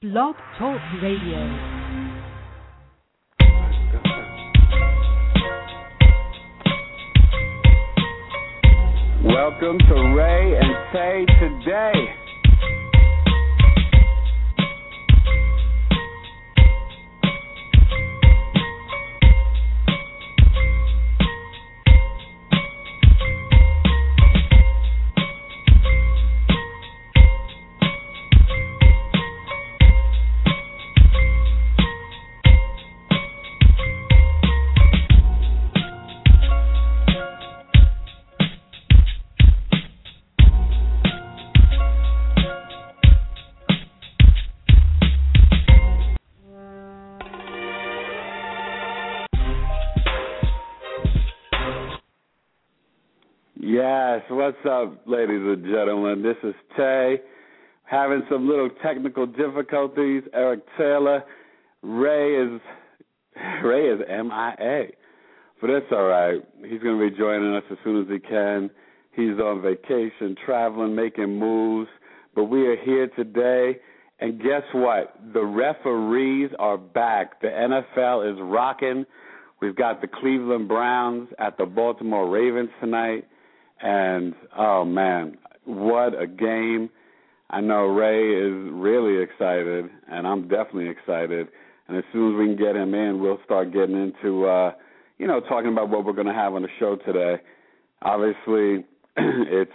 Blog Talk Radio. Welcome to Ray and Tay Today. Yes, what's up, ladies and gentlemen? This is Tay, having some little technical difficulties. Eric Taylor, Ray is MIA, but that's all right. He's going to be joining us as soon as he can. He's on vacation, traveling, making moves, but we are here today, and guess what? The referees are back. The NFL is rocking. We've got the Cleveland Browns at the Baltimore Ravens tonight. And, oh, man, what a game. I know Ray is really excited, and I'm definitely excited. And as soon as we can get him in, we'll start getting into, talking about what we're going to have on the show today. Obviously, it's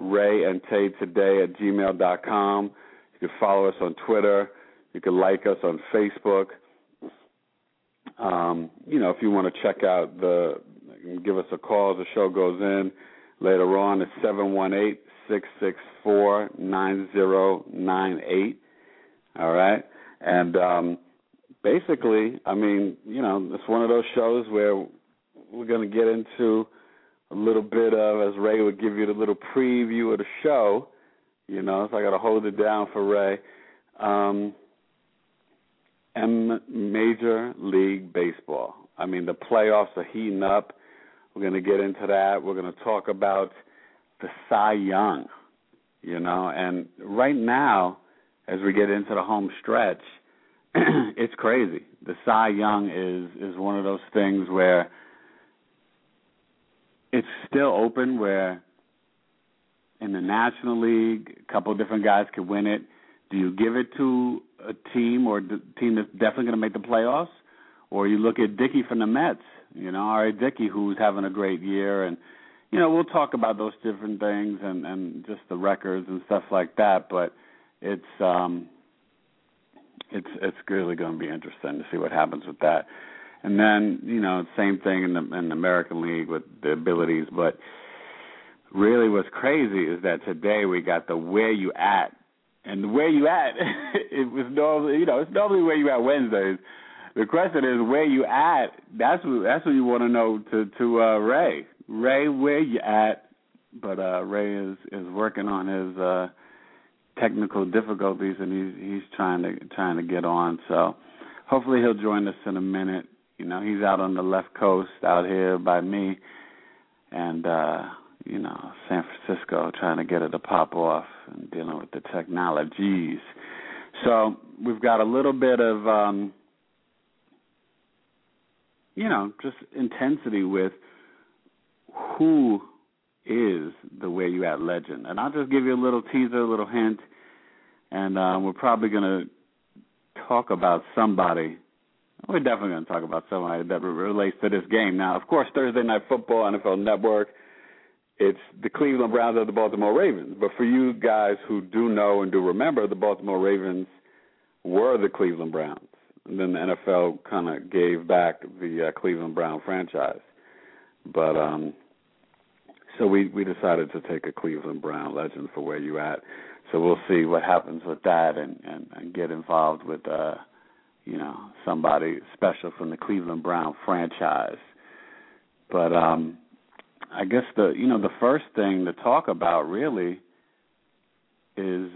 rayandtaytoday@gmail.com. You can follow us on Twitter. You can like us on Facebook. If you want to check out give us a call as the show goes in. Later on, it's 718-664-9098, all right? And basically, it's one of those shows where we're going to get into a little bit of, as Ray would give you the little preview of the show, so I got to hold it down for Ray. And Major League Baseball. The playoffs are heating up. We're going to get into that. We're going to talk about the Cy Young, and right now, as we get into the home stretch, it's crazy. The Cy Young is one of those things where it's still open, where in the National League, a couple of different guys could win it. Do you give it to a team or the team that's definitely going to make the playoffs? Or you look at Dickey from the Mets, R.A. Dickey, who's having a great year. And, we'll talk about those different things and just the records and stuff like that. But it's really going to be interesting to see what happens with that. And then, same thing in the American League with the abilities. But really what's crazy is that today we got the Where You At. And the Where You At, it was normally, it's normally Where You At Wednesdays. The question is, where you at? That's what you want to know to Ray. Ray, where you at? But Ray is working on his technical difficulties, and he's trying to get on. So hopefully he'll join us in a minute. He's out on the left coast, out here by me, and San Francisco, trying to get it to pop off and dealing with the technologies. So we've got a little bit of just intensity with who is the Where You At legend. And I'll just give you a little teaser, a little hint, and we're probably going to talk about somebody. We're definitely going to talk about somebody that relates to this game. Now, of course, Thursday Night Football, NFL Network, it's the Cleveland Browns or the Baltimore Ravens. But for you guys who do know and do remember, the Baltimore Ravens were the Cleveland Browns. And then the NFL kind of gave back the Cleveland Brown franchise. But so we decided to take a Cleveland Brown legend for Where You At. So we'll see what happens with that and get involved with, somebody special from the Cleveland Brown franchise. But I guess the first thing to talk about really is,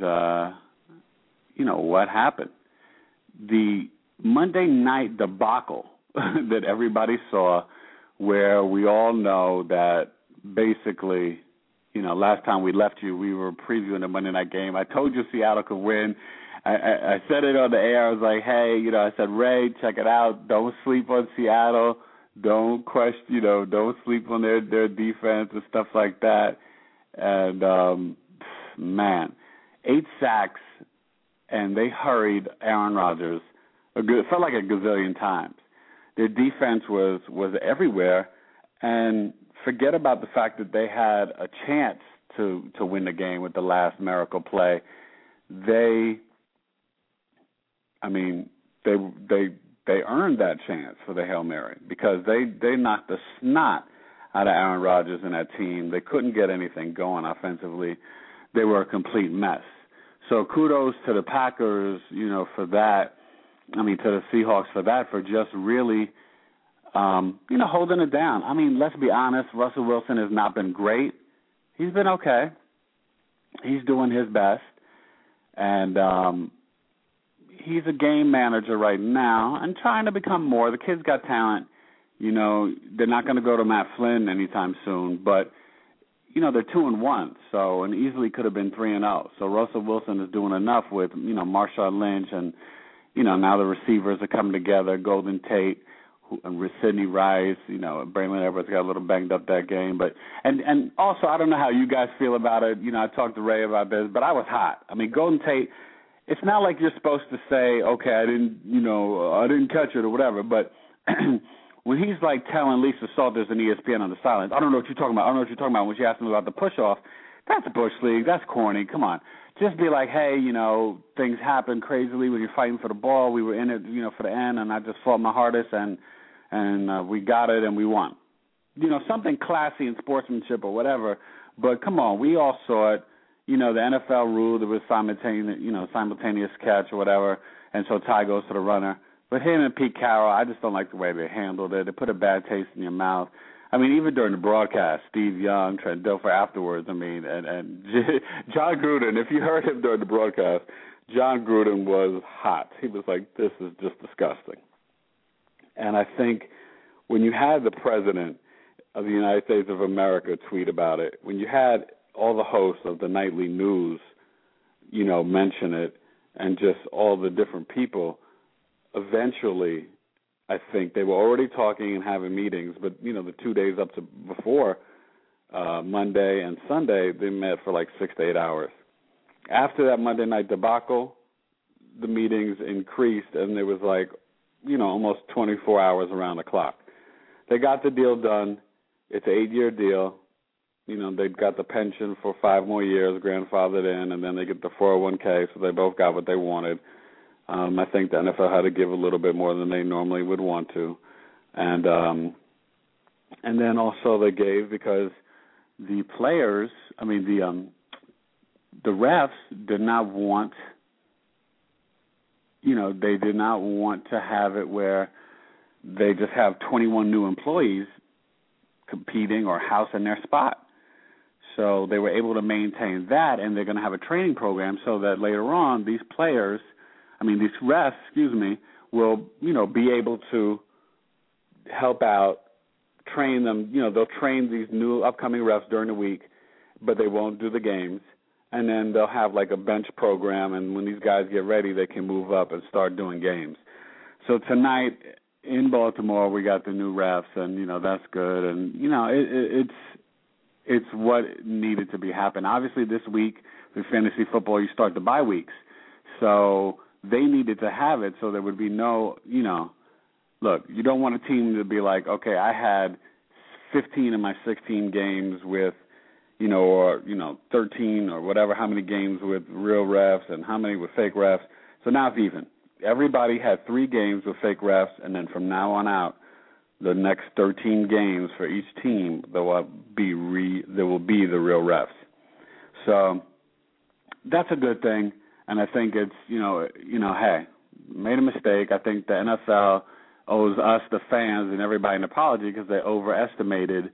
what happened. The Monday night debacle that everybody saw, where we all know that basically, last time we left you, we were previewing the Monday night game. I told you Seattle could win. I said it on the air. I was like, hey, I said, Ray, check it out. Don't sleep on Seattle. Don't question, don't sleep on their defense and stuff like that. And, man, 8 sacks, and they hurried Aaron Rodgers. It felt like a gazillion times. Their defense was everywhere, and forget about the fact that they had a chance to win the game with the last miracle play. They earned that chance for the Hail Mary because they knocked the snot out of Aaron Rodgers and that team. They couldn't get anything going offensively. They were a complete mess. So kudos to the Packers, for that. To the Seahawks for that, for just really, holding it down. Let's be honest, Russell Wilson has not been great. He's been okay. He's doing his best. And he's a game manager right now and trying to become more. The kid's got talent. They're not going to go to Matt Flynn anytime soon, but they're 2-1, so and easily could have been 3-0. So Russell Wilson is doing enough with Marshawn Lynch and now the receivers are coming together. Golden Tate and Sidney Rice. Braylon Edwards got a little banged up that game, but and also I don't know how you guys feel about it. I talked to Ray about this, but I was hot. Golden Tate. It's not like you're supposed to say, okay, I didn't catch it or whatever, but when he's like telling Lisa Salters and ESPN on the silence, I don't know what you're talking about. When she asked him about the push-off, that's a Bush League. That's corny. Come on. Just be like, hey, things happen crazily when you're fighting for the ball. We were in it, for the end, and I just fought my hardest, and we got it and we won. Something classy in sportsmanship or whatever, but come on, we all saw it. The NFL rule, there was simultaneous catch or whatever, and so tie goes to the runner. But him and Pete Carroll, I just don't like the way they handled it. They put a bad taste in your mouth. Even during the broadcast, Steve Young, Trent Dilfer afterwards, and John Gruden, if you heard him during the broadcast, John Gruden was hot. He was like, this is just disgusting. And I think when you had the president of the United States of America tweet about it, when you had all the hosts of the nightly news, mention it, and just all the different people, eventually, I think they were already talking and having meetings, but, the 2 days up to before Monday and Sunday, they met for like 6 to 8 hours. After that Monday night debacle, the meetings increased, and there was like, almost 24 hours around the clock. They got the deal done. It's an 8-year deal. They got the pension for 5 more years, grandfathered in, and then they get the 401k, so they both got what they wanted. I think the NFL had to give a little bit more than they normally would want to. And then also they gave because the players, the refs did not want, they did not want to have it where they just have 21 new employees competing or housing their spot. So they were able to maintain that, and they're going to have a training program so that later on these players, these refs, will, be able to help out, train them. They'll train these new upcoming refs during the week, but they won't do the games. And then they'll have like a bench program, and when these guys get ready, they can move up and start doing games. So tonight in Baltimore, we got the new refs, and, that's good. And, it's what needed to be happen. Obviously, this week with fantasy football, you start the bye weeks. So they needed to have it so there would be no, look, you don't want a team to be like, okay, I had 15 of my 16 games with, 13 or whatever, how many games with real refs and how many with fake refs. So now it's even. Everybody had 3 games with fake refs, and then from now on out, the next 13 games for each team, there will be the real refs. So that's a good thing, and I think it's, hey, made a mistake. I think the NFL owes us, the fans, and everybody an apology because they overestimated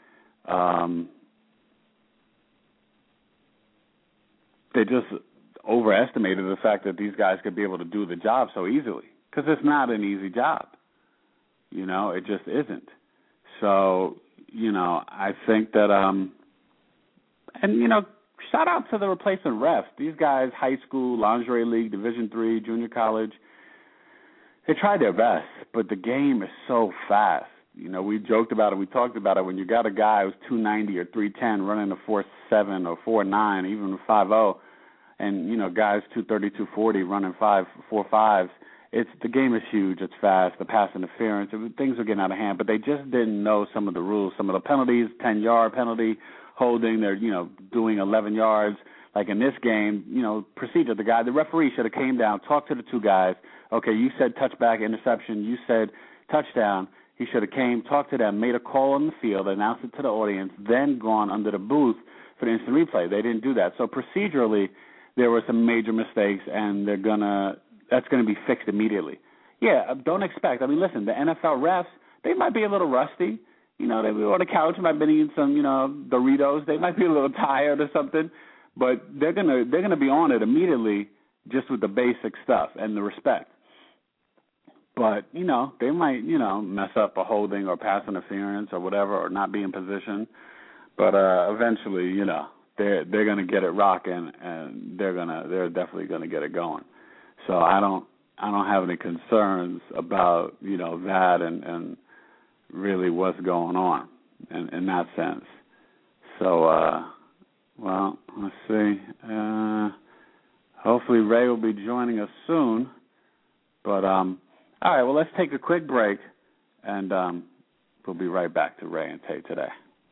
the fact that these guys could be able to do the job so easily because it's not an easy job. It just isn't. So, I think that, and, shout out to the replacement refs. These guys, high school, lingerie league, Division III, junior college, they tried their best, but the game is so fast. You know, we joked about it, we talked about it. When you got a guy who's 290 or 310 running a 4.7 or 4.9, even 5.0, and, you know, guys 230, 240 running 4.5s, the game is huge. It's fast. The pass interference, things are getting out of hand. But they just didn't know some of the rules, some of the penalties. 10-yard penalty, holding. They're doing 11 yards. Like in this game, procedure. The referee should have came down, talked to the two guys. Okay, you said touchback, interception. You said touchdown. He should have came, talked to them, made a call on the field, announced it to the audience, then gone under the booth for the instant replay. They didn't do that. So procedurally, there were some major mistakes, and that's going to be fixed immediately. Yeah, don't expect. I mean, listen, the NFL refs, they might be a little rusty. They were on the couch, might be eating some, Doritos. They might be a little tired or something, but they're gonna be on it immediately, just with the basic stuff and the respect. But they might mess up a holding or pass interference or whatever, or not be in position. But eventually, they're gonna get it rocking, and they're definitely gonna get it going. So I don't have any concerns about that and really what's going on in that sense. So well, let's see. Hopefully Ray will be joining us soon. But all right, well, let's take a quick break, and we'll be right back to Ray and Tay today.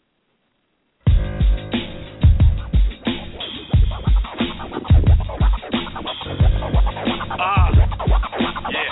Yeah.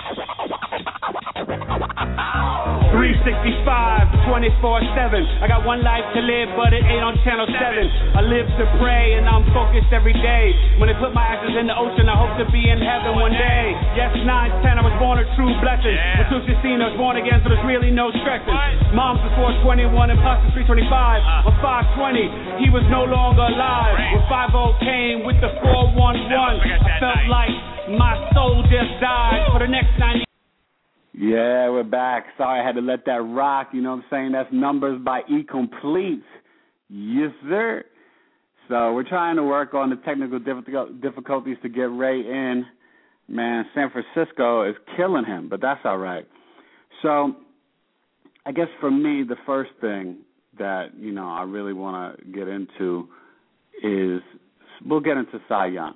365, 24/7. I got one life to live, but it ain't on Channel 7. I live to pray, and I'm focused every day. When they put my ashes in the ocean, I hope to be in heaven one day. Yes, 9-10, I was born a true blessing. When 216, I was born again, so there's really no stressing. Mom's was 421 and plus is 325. On 520, he was no longer alive. When 50 came with the 411, I felt like my soul just died for the next 90. Yeah, we're back. Sorry I had to let that rock. You know what I'm saying? That's Numbers by E Complete. Yes, sir. So we're trying to work on the technical difficulties to get Ray in. Man, San Francisco is killing him, but that's all right. So I guess for me, the first thing that, I really want to get into is we'll get into Cy Young,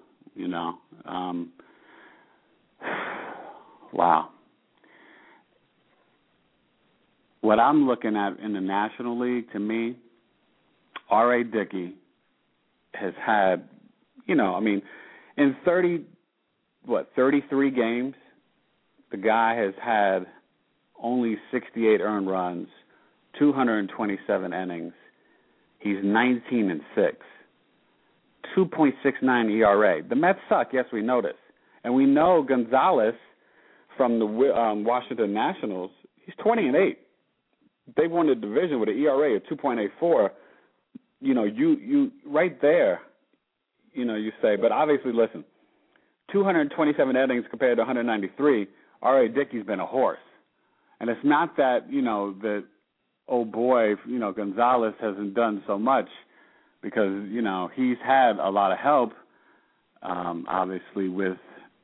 Wow. What I'm looking at in the National League, to me, R.A. Dickey has had, in 33 games, the guy has had only 68 earned runs, 227 innings. He's 19-6, 2.69 ERA. The Mets suck, yes, we know this. And we know Gonzalez from the Washington Nationals, he's 20-8. They won the division with an ERA of 2.84. You right there, you say, but obviously, listen, 227 innings compared to 193, R.A. Dickey's been a horse. And it's not that, that, oh boy, Gonzalez hasn't done so much because, he's had a lot of help, obviously, with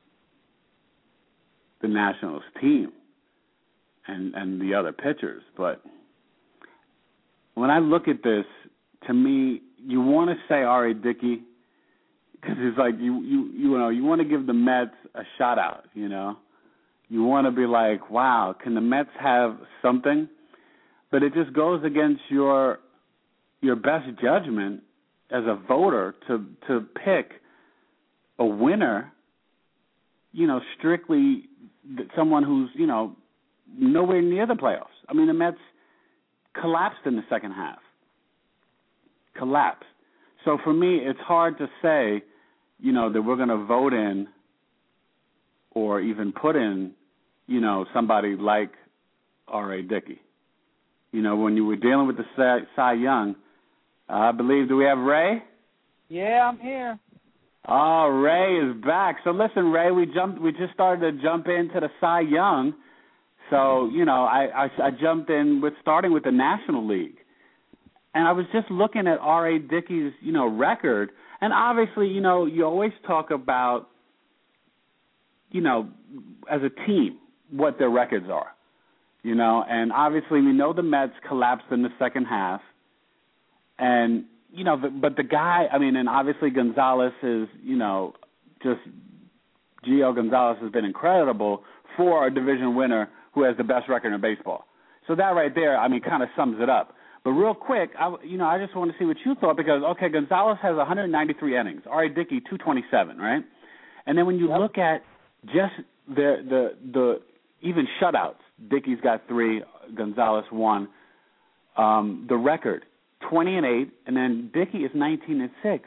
the Nationals team and the other pitchers. But when I look at this, to me, you want to say R.A. Dickey because it's like you want to give the Mets a shout out. You want to be like, wow, can the Mets have something? But it just goes against your best judgment as a voter to pick a winner. Strictly someone who's nowhere near the playoffs. I mean, the Mets collapsed in the second half. Collapsed. So for me, it's hard to say, that we're going to vote in or even put in, somebody like R.A. Dickey. When you were dealing with the Cy Young, I believe, do we have Ray? Yeah, I'm here. Oh, Ray is back. So listen, Ray, we just started to jump into the Cy Young. So, I jumped in starting with the National League. And I was just looking at R.A. Dickey's, record, And obviously, you know, you always talk about, you know, as a team, what their records are, you know. And obviously we know the Mets collapsed in the second half. And, you know, but the guy, I mean, and obviously Gonzalez is, you know, just Gio Gonzalez has been incredible for a division winner who has the best record in baseball. So that right there, I mean, kind of sums it up. But real quick, I just want to see what you thought because, okay, Gonzalez has 193 innings. R.A. Dickey, 227, right? And then when you look at just the even shutouts, Dickey's got 3, Gonzalez 1. The record, 20-8, and then Dickey is 19-6.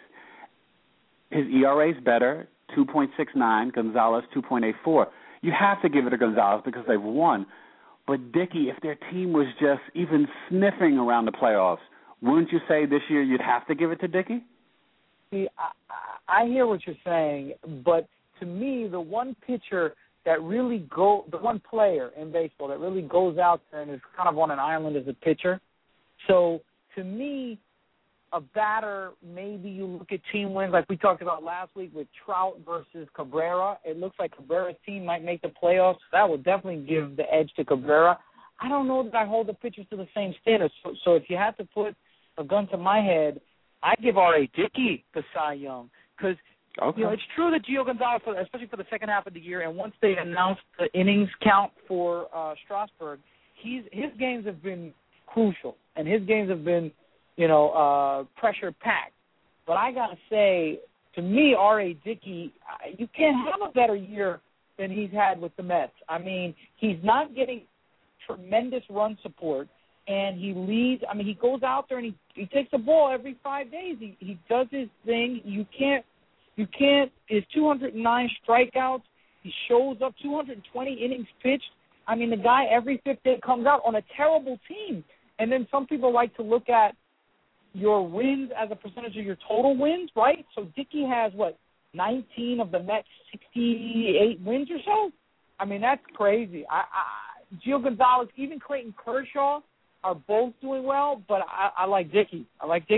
His ERA is better, 2.69. Gonzalez 2.84. You have to give it to Gonzalez because they've won. But Dickey, if their team was just even sniffing around the playoffs, wouldn't you say this year you'd have to give it to Dickey? See, I hear what you're saying, but to me, the one pitcher that really the one player in baseball that really goes out there and is kind of on an island as a pitcher. So to me, a batter, maybe you look at team wins like we talked about last week with Trout versus Cabrera. It looks like Cabrera's team might make the playoffs. That will definitely give the edge to Cabrera. I don't know that I hold the pitchers to the same standard. So if you had to put a gun to my head, I'd give R.A. Dickey the Cy Young because you know, it's true that Gio Gonzalez, especially for the second half of the year, and once they announced the innings count for Strasburg, his games have been crucial, and his games have been, you know, pressure-packed. But I got to say, to me, R.A. Dickey, you can't have a better year than he's had with the Mets. I mean, he's not getting tremendous run support, and he leads. I mean, he goes out there and he takes the ball every 5 days. He does his thing. You can't. His 209 strikeouts. He shows up 220 innings pitched. I mean, the guy every fifth day comes out on a terrible team. And then some people like to look at your wins as a percentage of your total wins, right? So Dickey has, 19 of the Mets' 68 wins or so? I mean, that's crazy. Gio Gonzalez, even Clayton Kershaw are both doing well, but I like Dickey.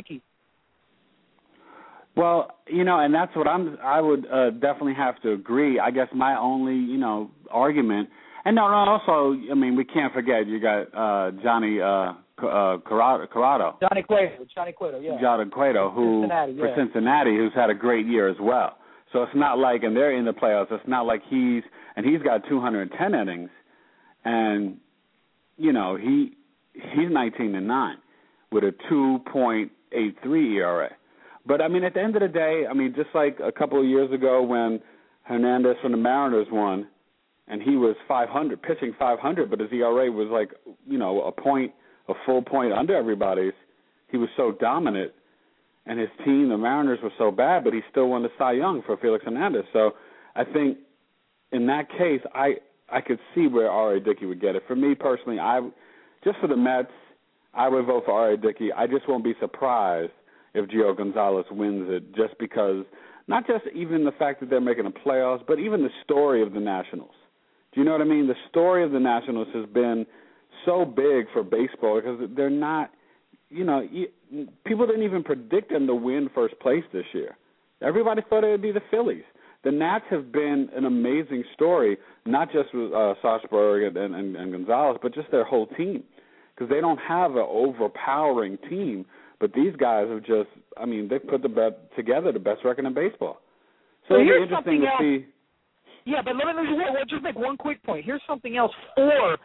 Well, you know, and that's what I would definitely have to agree. I guess my only, you know, argument, and also, I mean, we can't forget you got Johnny Cueto. Johnny Cueto, yeah. Johnny Cueto, for Cincinnati, who's had a great year as well. So it's not like, and they're in the playoffs, it's not like he's got 210 innings, and, you know, he's 19-9 with a 2.83 ERA. But, I mean, at the end of the day, I mean, just like a couple of years ago when Hernandez from the Mariners won, and he was 500, pitching 500, but his ERA was like, you know, a full point under everybody's. He was so dominant, and his team, the Mariners, were so bad, but he still won the Cy Young for Felix Hernandez. So I think in that case, I could see where R.A. Dickey would get it. For me personally, just for the Mets, I would vote for R.A. Dickey. I just won't be surprised if Gio Gonzalez wins it, just because, not just even the fact that they're making the playoffs, but even the story of the Nationals. Do you know what I mean? The story of the Nationals has been so big for baseball because they're not, you know, people didn't even predict them to win first place this year. Everybody thought it would be the Phillies. The Nats have been an amazing story, not just with Strasburg and Gonzalez, but just their whole team, because they don't have an overpowering team. But these guys have just, I mean, they've put together the best record in baseball. So it'll be interesting to see. Yeah, but let me just make one quick point. Here's something else for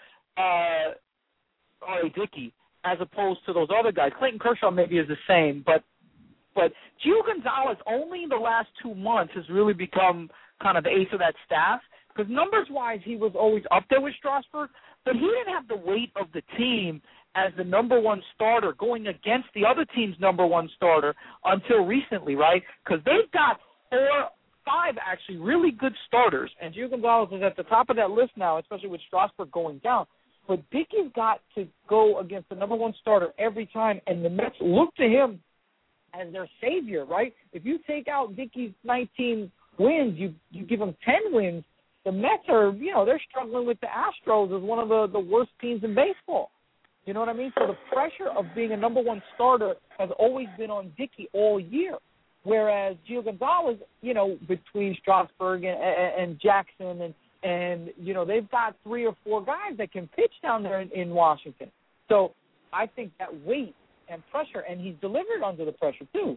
R.A. Dickey as opposed to those other guys. Clayton Kershaw maybe is the same, but Gio Gonzalez only in the last 2 months has really become kind of the ace of that staff, because numbers-wise he was always up there with Strasburg, but he didn't have the weight of the team as the number one starter going against the other team's number one starter until recently, right? Because they've got 5 actually really good starters, and Gio Gonzalez is at the top of that list now, especially with Strasburg going down. But Dickey's got to go against the number one starter every time, and the Mets look to him as their savior, right? If you take out Dickey's 19 wins, you give him 10 wins, the Mets are, you know, they're struggling with the Astros as one of the worst teams in baseball. You know what I mean? So the pressure of being a number one starter has always been on Dickey all year. Whereas Gio Gonzalez, you know, between Strasburg and Jackson and you know, they've got 3 or 4 guys that can pitch down there in Washington. So I think that weight and pressure, and he's delivered under the pressure too.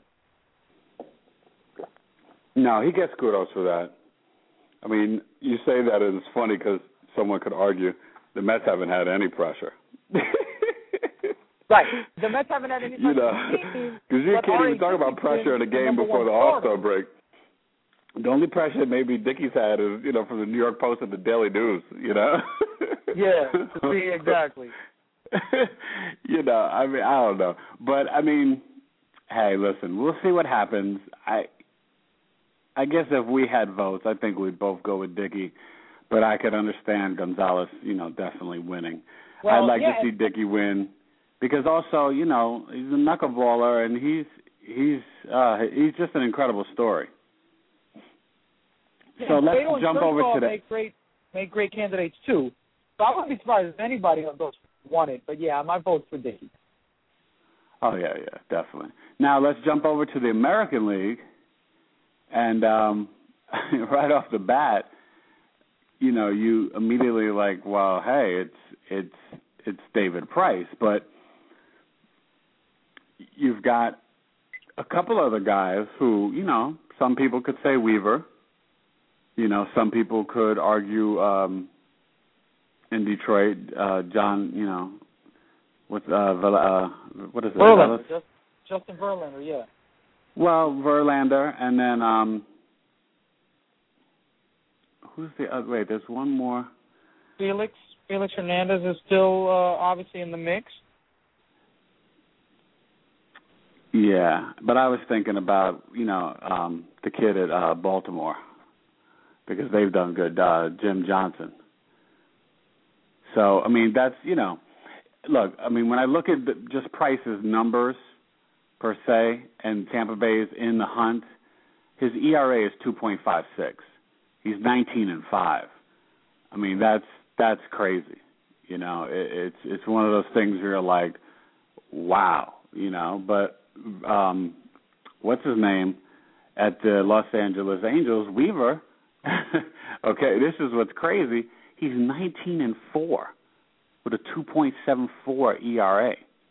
No, he gets kudos for that. I mean, you say that and it's funny because someone could argue the Mets haven't had any pressure. Right. The Mets haven't had any pressure. You know, because you can't even talk about pressure in a game before the All-Star break. The only pressure maybe Dickey's had is, you know, from the New York Post and the Daily News, you know? Yeah, see, exactly. You know, I mean, I don't know. But, I mean, hey, listen, we'll see what happens. I guess if we had votes, I think we'd both go with Dickey. But I could understand Gonzalez, you know, definitely winning. Well, I'd like to see Dickey win because also, you know, he's a knuckleballer and he's just an incredible story. Yeah, so let's Cueto jump over to that. Make great candidates too. So I wouldn't be surprised if anybody of those won it. But yeah, my vote's for Dickey. Oh yeah, definitely. Now let's jump over to the American League, and right off the bat, you know, you immediately like, well, hey, it's David Price, but you've got a couple other guys who, you know, some people could say Weaver. You know, some people could argue in Detroit, John, you know, what is it? Verlander. Justin Verlander, yeah. Well, Verlander, and then who's the other? Wait, there's one more. Felix Hernandez is still obviously in the mix. Yeah, but I was thinking about, you know, the kid at Baltimore because they've done good, Jim Johnson. So, I mean, that's, you know, look, I mean, when I look at just Price's numbers per se and Tampa Bay's in the hunt, his ERA is 2.56. He's 19-5. I mean, that's crazy. You know, it's one of those things where you're like, wow, you know. But what's his name at the Los Angeles Angels? Weaver. Okay, this is what's crazy. He's 19-4 with a 2.74 ERA.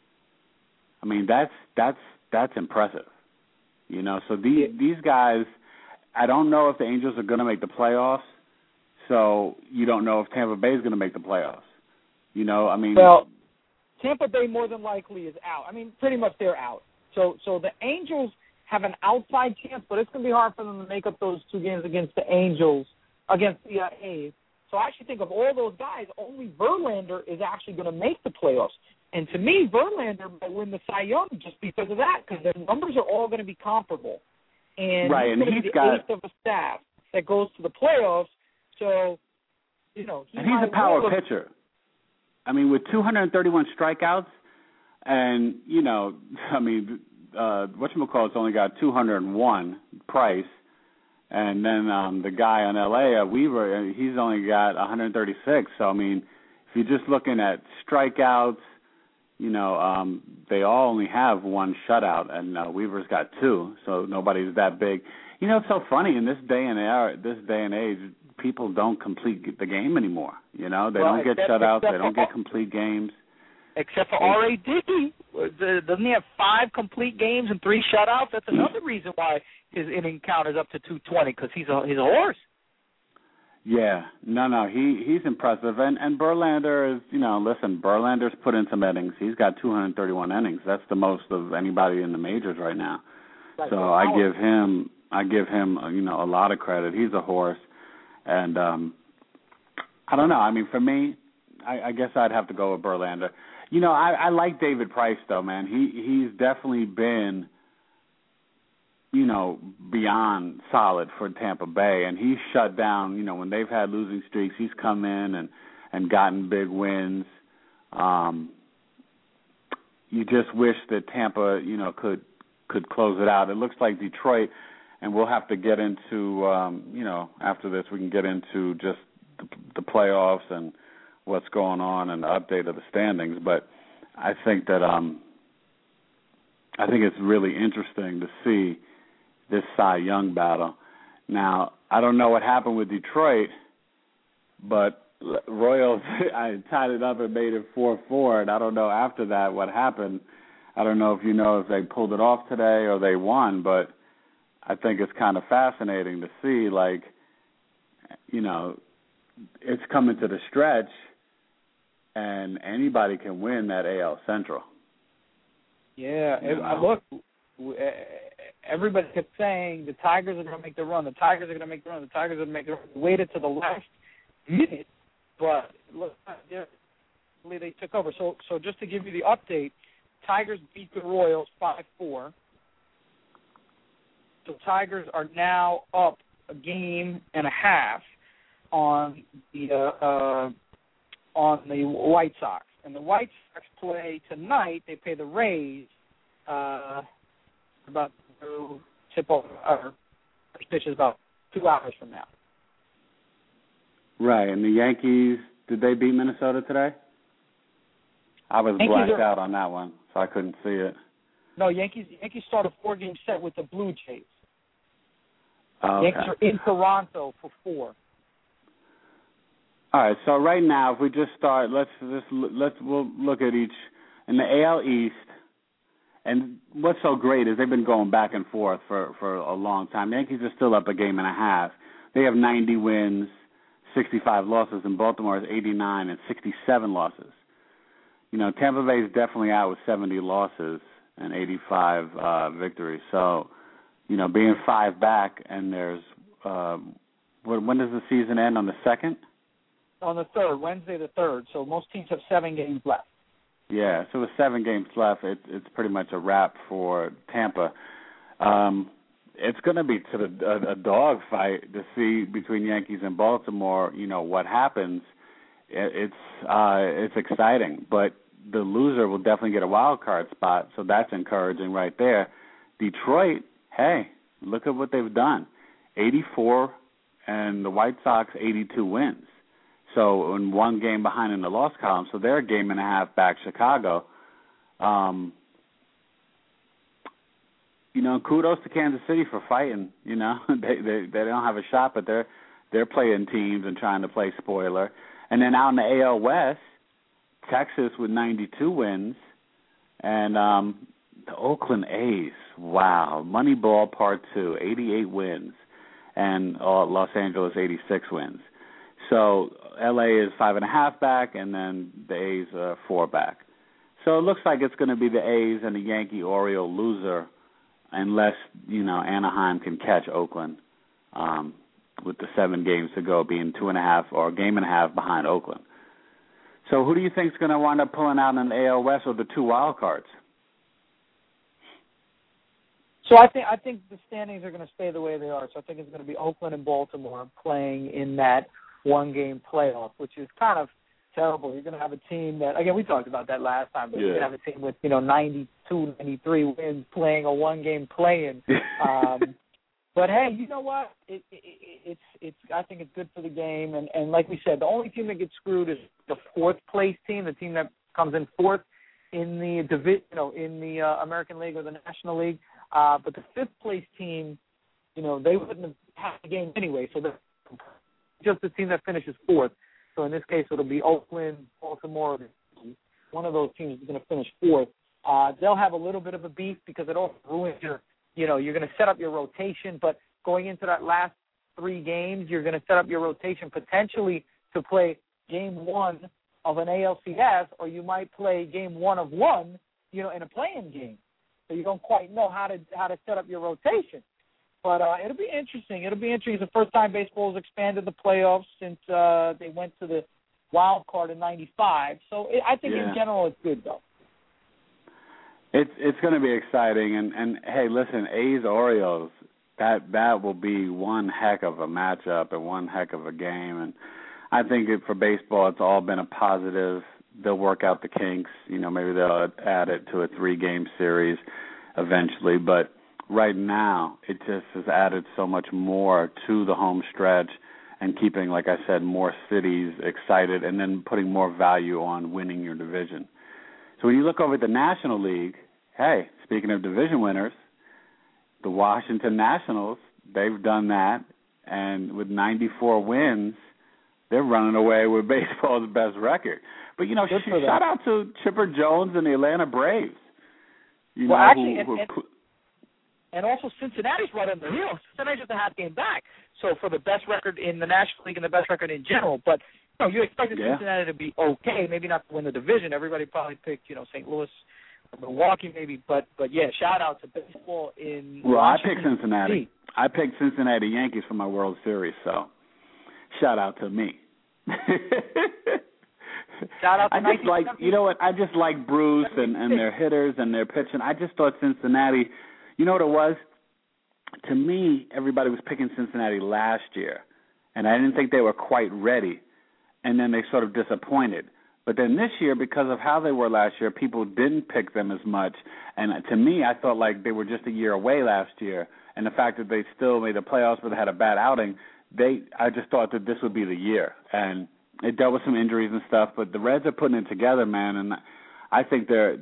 I mean, that's impressive. You know, so these guys, I don't know if the Angels are going to make the playoffs, so you don't know if Tampa Bay is going to make the playoffs. You know, I mean. Well, Tampa Bay more than likely is out. I mean, pretty much they're out. So the Angels have an outside chance, but it's going to be hard for them to make up those 2 games against the Angels, against the A's. So I actually think of all those guys, only Verlander is actually going to make the playoffs. And to me, Verlander might win the Cy Young just because of that, because their numbers are all going to be comparable. And right, he's going to be the eighth of a staff that goes to the playoffs. So, you know, and he's a power pitcher. I mean, with 231 strikeouts, and, you know, I mean, whatchamacallit's only got 201, Price, and then the guy on L.A., Weaver, he's only got 136. So, I mean, if you're just looking at strikeouts, you know, they all only have 1 shutout, and Weaver's got 2, so nobody's that big. You know, it's so funny in this day and age, people don't complete the game anymore. You know, they don't get shutouts, they don't get complete games. Except for R.A. Dickey. Doesn't he have 5 complete games and 3 shutouts? That's another reason why his inning count is up to 220, because he's a horse. Yeah, no, he's impressive. And Verlander is, you know, listen, Verlander's put in some innings. He's got 231 innings. That's the most of anybody in the majors right now. Right. So I give him, you know, a lot of credit. He's a horse. And I don't know. I mean, for me, I guess I'd have to go with Verlander. You know, I like David Price, though, man. He's definitely been, you know, beyond solid for Tampa Bay, and he's shut down, you know, when they've had losing streaks, he's come in and gotten big wins. You just wish that Tampa, you know, could close it out. It looks like Detroit, and we'll have to get into, you know, after this we can get into just the playoffs and what's going on and the update of the standings. But I think that I think it's really interesting to see this Cy Young battle. Now, I don't know what happened with Detroit, but Royals, I tied it up and made it 4-4, and I don't know after that what happened. I don't know if you know if they pulled it off today or they won, but I think it's kind of fascinating to see, like, you know, it's coming to the stretch, and anybody can win that AL Central. Yeah, look, everybody kept saying the Tigers are going to make the run. The Tigers are going to make the run. The Tigers are going to make the run. They waited to the last minute, but look, they took over. So just to give you the update, Tigers beat the Royals 5-4. So Tigers are now up a game and a half on the White Sox. And the White Sox play tonight. They play the Rays about to tip off. First pitch is about 2 hours from now. Right, and the Yankees, did they beat Minnesota today? I was blacked out on that one, so I couldn't see it. No, Yankees start a 4-game set with the Blue Jays. Oh, okay. Yankees are in Toronto for 4. All right, so right now, if we just start, we'll look at each in the AL East. And what's so great is they've been going back and forth for a long time. The Yankees are still up a game and a half. They have 90 wins, 65 losses, and Baltimore has 89 and 67 losses. You know, Tampa Bay is definitely out with 70 losses and 85 victories. So, you know, being 5 back, and there's when does the season end? On the 2nd? On the 3rd, Wednesday the 3rd. So most teams have 7 games left. Yeah, so with 7 games left, it's pretty much a wrap for Tampa. It's going to be a dog fight to see between Yankees and Baltimore. You know what happens. It's exciting, but the loser will definitely get a wild card spot, so that's encouraging right there. Detroit, hey, look at what they've done. 84, and the White Sox 82 wins. So in 1 game behind in the loss column, so they're a game and a half back Chicago. You know, kudos to Kansas City for fighting. You know, they don't have a shot, but they're playing teams and trying to play spoiler. And then out in the AL West, Texas with 92 wins, and the Oakland A's, wow, Moneyball Part 2, 88 wins, and Los Angeles 86 wins. So L.A. is 5.5 back, and then the A's are 4 back. So it looks like it's going to be the A's and the Yankee-Oriole loser, unless, you know, Anaheim can catch Oakland with the 7 games to go, being 2.5 or a game and a half behind Oakland. So who do you think is going to wind up pulling out in the AL West or the 2 wild cards? So I think the standings are going to stay the way they are. So I think it's going to be Oakland and Baltimore playing in that 1-game playoff, which is kind of terrible. You're going to have a team that, again, we talked about that last time, but you're going to have a team with, 92, 93 wins playing a 1-game play-in. But hey, you know what? It's I think it's good for the game. And like we said, the only team that gets screwed is the 4th place team, the team that comes in 4th in the in the American League or the National League. But the 5th place team, they wouldn't have had the game anyway. So they're just the team that finishes 4th. So in this case, it'll be Oakland, Baltimore. One of those teams is going to finish 4th. They'll have a little bit of a beef because it all ruins you're going to set up your rotation, but going into that last 3 games, you're going to set up your rotation potentially to play game 1 of an ALCS, or you might play game 1 of 1, in a play-in game. So you don't quite know how to set up your rotation. But it'll be interesting. It's the first time baseball has expanded the playoffs since they went to the wild card in '95. So I think in general it's good, though. It's going to be exciting, and hey, listen, A's Orioles, that will be one heck of a matchup and one heck of a game, and I think for baseball it's all been a positive. They'll work out the kinks, maybe they'll add it to a 3-game series eventually, but right now it just has added so much more to the home stretch and keeping, like I said, more cities excited, and then putting more value on winning your division. So when you look over at the National League, hey, speaking of division winners, the Washington Nationals, they've done that, and with 94 wins, they're running away with baseball's best record. But, you know, shout out to Chipper Jones and the Atlanta Braves. You know, actually, and also Cincinnati's right on the heels. Cincinnati's just a half game back. So for the best record in the National League and the best record in general. But, you know, you expected Cincinnati to be okay, maybe not to win the division. Everybody probably picked, you know, St. Louis or Milwaukee maybe. But yeah, shout out to baseball in Washington. I picked Cincinnati. I picked Cincinnati Yankees for my World Series, so shout out to me. Shout out to I just like, you know what, I just like Bruce and their hitters and their pitching. I just thought Cincinnati, you know what it was? To me, everybody was picking Cincinnati last year, and I didn't think they were quite ready, and then they sort of disappointed. But then this year, because of how they were last year, people didn't pick them as much, and to me, I felt like they were just a year away last year, and the fact that they still made the playoffs but they had a bad outing, I just thought that this would be the year, and it dealt with some injuries and stuff, but the Reds are putting it together, man, and I think both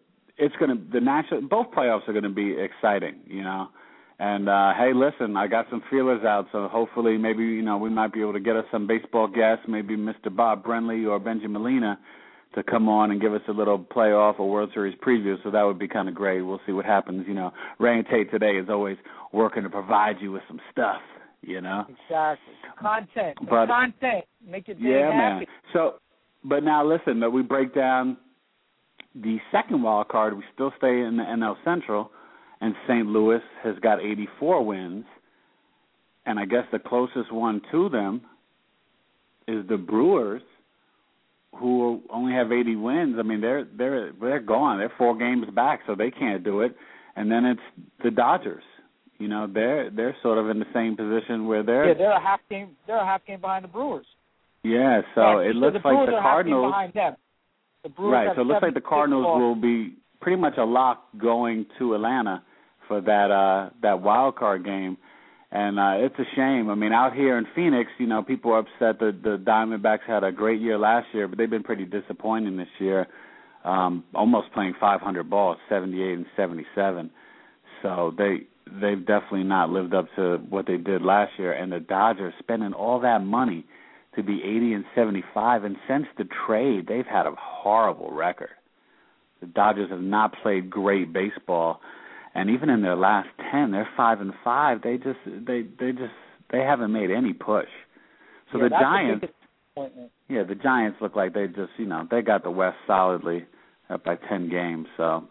playoffs are going to be exciting, you know. And hey, listen, I got some feelers out, so hopefully maybe, you know, we might be able to get us some baseball guests, maybe Mr. Bob Brenly or Benji Molina to come on and give us a little playoff or World Series preview, so that would be kind of great. We'll see what happens, you know. Ray and Tate today is always working to provide you with some stuff, you know. Exactly. Content. Make it happy. Man. So, but now listen, we break down the second wild card. We still stay in the NL Central, and St. Louis has got 84 wins, and I guess the closest one to them is the Brewers, who only have 80 wins. I mean, they're gone. They're 4 games back, so they can't do it. And then it's the Dodgers. You know, they're sort of in the same position where they're a half game behind the Brewers. Yeah, so it looks like the Cardinals. Behind them. The Brewers right, so it looks like the Cardinals will be pretty much a lock going to Atlanta for that wild card game, and it's a shame. I mean, out here in Phoenix, you know, people are upset that the Diamondbacks had a great year last year, but they've been pretty disappointing this year, almost playing 500 balls, 78 and 77. So they've definitely not lived up to what they did last year, and the Dodgers spending all that money to be 80 and 75, and since the trade, they've had a horrible record. The Dodgers have not played great baseball, and even in their last 10, they're 5-5. They haven't made any push. So the Giants, the Giants look like they just, you know, they got the West solidly up by 10 games. So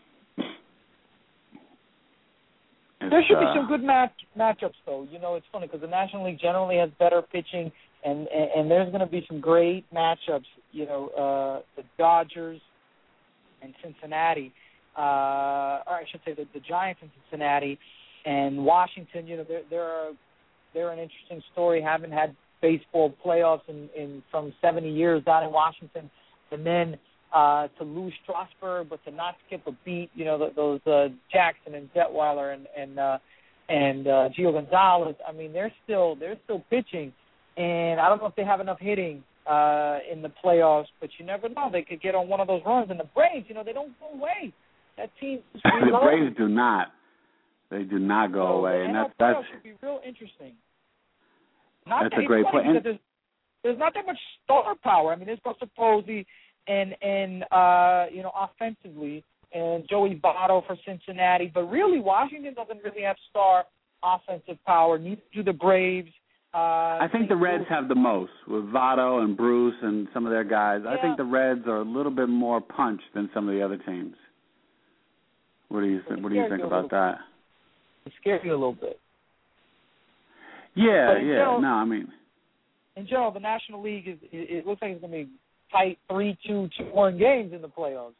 there should be some good matchups, though. You know, it's funny because the National League generally has better pitching, and there's going to be some great matchups. You know, the Dodgers and Cincinnati, or I should say the Giants and Cincinnati and Washington. You know, they're an interesting story. Haven't had baseball playoffs in from 70 years down in Washington, and then to lose Strasburg, but to not skip a beat. You know, those Jackson and Detweiler and Gio Gonzalez. I mean, they're still pitching, and I don't know if they have enough hitting in the playoffs, but you never know. They could get on one of those runs. And the Braves, you know, they don't go away. That team is the Braves do not. They do not go away, and that should be real interesting. That's a great point. There's not that much star power. I mean, there's Buster Posey and you know, offensively, and Joey Votto for Cincinnati, but really Washington doesn't really have star offensive power. Neither do the Braves. I think the Reds have the most with Votto and Bruce and some of their guys. Yeah. I think the Reds are a little bit more punch than some of the other teams. What do you think? What do you think about that? It scares you a little bit. Yeah, General, no, I mean, in general, the National League it looks like it's going to be tight 3-2, 2-1 games in the playoffs.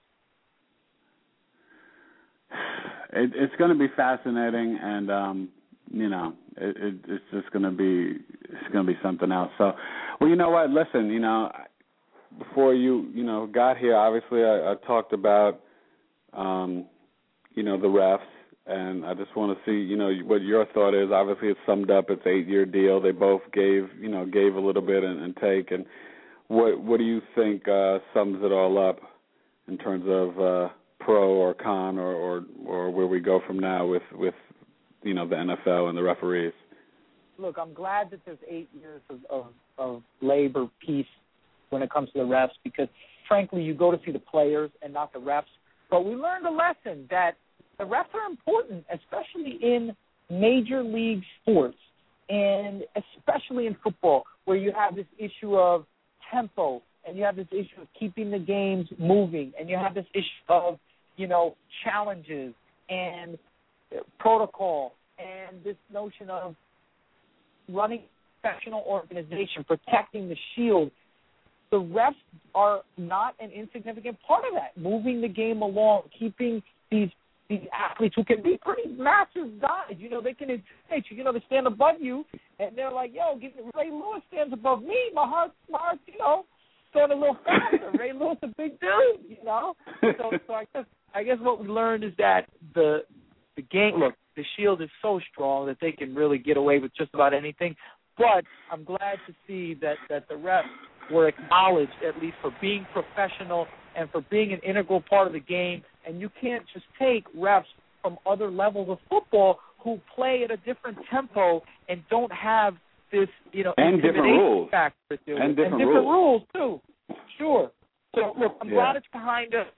It's going to be fascinating, and you know, it's just going to be something else. So, well, you know what? Listen, you know, before you got here, obviously I talked about you know, the refs, and I just want to see, you know, what your thought is. Obviously, it's summed up. It's an 8-year deal. They both gave a little bit and take. And what do you think sums it all up in terms of pro or con, or where we go from now with the NFL and the referees. Look, I'm glad that there's 8 years of labor peace when it comes to the refs because, frankly, you go to see the players and not the refs. But we learned a lesson that the refs are important, especially in major league sports and especially in football where you have this issue of tempo and you have this issue of keeping the games moving and you have this issue of, challenges and protocol and this notion of running a professional organization, protecting the shield. The refs are not an insignificant part of that, moving the game along, keeping these athletes who can be pretty massive guys. They can intimidate you. They stand above you, and they're like, Ray Lewis stands above me. My heart's going a little faster. Ray Lewis a big dude, So I guess what we learned is that the game, look, the Shield is so strong that they can really get away with just about anything. But I'm glad to see that the refs were acknowledged, at least for being professional and for being an integral part of the game. And you can't just take refs from other levels of football who play at a different tempo and don't have this, and different rules factor to it. And different rules too. Sure. So look, I'm glad it's behind us.